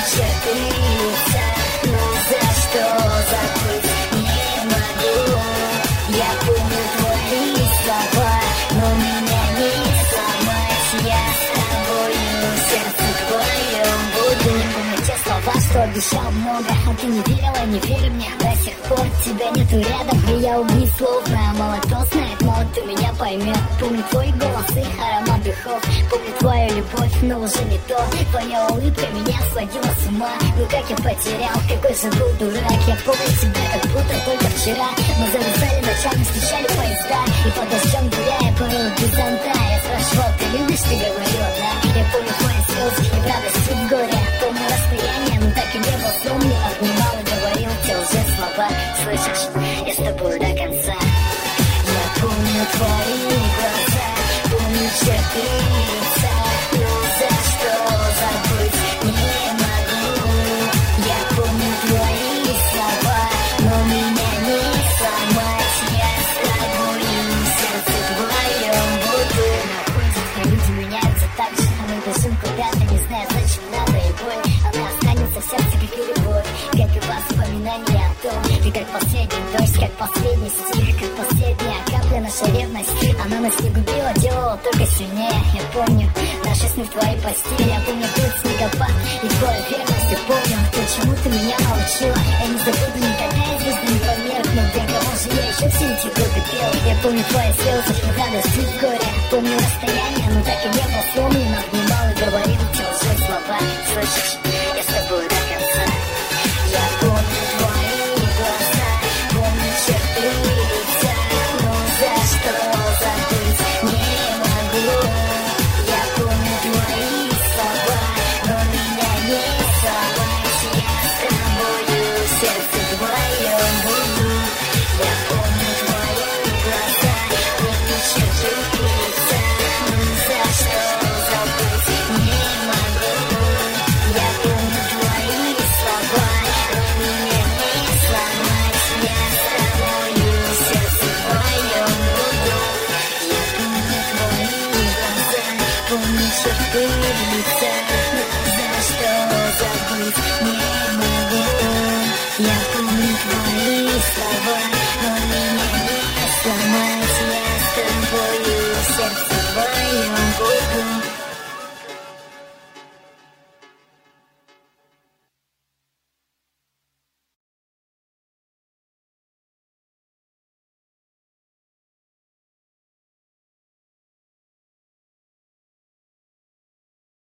черты лица, но за что забыть не могу. Я помню твои слова, но меня не сломать. Я с тобою, сердце твоем буду. Не помню те слова, что обещал много, а ты не верила, не верь мне. До сих пор тебя нету рядом, и я убит словно молоток. Знает, молот ты меня поймет. Помню твой голос и аромат духов, помню твою любовь, но уже не то. Твоя улыбка меня сводила с ума. Ну как я потерял, какой же был дурак. Я помню тебя, как будто только вчера. Мы зависали ночами, встречали поезда, и под дождем гуляя порой без зонта. Я спрашивал, ты любишь, ты говорила, да. Я помню твои слезы и в радости, в горе. Помню расстояние, но так и не был с ним. Обнимал и говорил те лжи слова. Слышишь, я с тобой до конца. Я помню твои глаза, помню черты лица, но за что забыть не могу. Я помню твои слова, но меня не сломать. Я с тобою, сердце твоем буду. Находят, люди меняются так же, а мы бежим куда-то, не зная, зачем надо и боль. Она останется в сердце, как и любовь, как и воспоминания о том. Ты как последний дождь, как последний стих, как последняя капля нашей ревности. Она нас не губила, делала только сильнее. Я помню наши сны в твоей постели. Я помню тот снегопад и твою верность. Я помню то, чему ты меня научила. Я не забуду никогда, и звезды не померкнут. Для кого же я еще все эти годы пел. Я помню твои слезы и радость и в горе. Помню расстояние, но так и не был сломлен. Обнимал и говорил те лжи слова. Слышишь, я с тобой до конца. Я помню твои глаза, помню черты лица, но за что забыть не могу. Я помню твои слова, но меня не сломать. Я с тобою, сердце твоем буду. Я помню твои глаза, помню черты лица, но за что забыть не могу. Я помню твои слова, но меня не сломать. Я с тобою, сердце твоем буду. Я помню твои глаза, помню черты лица, но за что забыть не могу. Я помню твои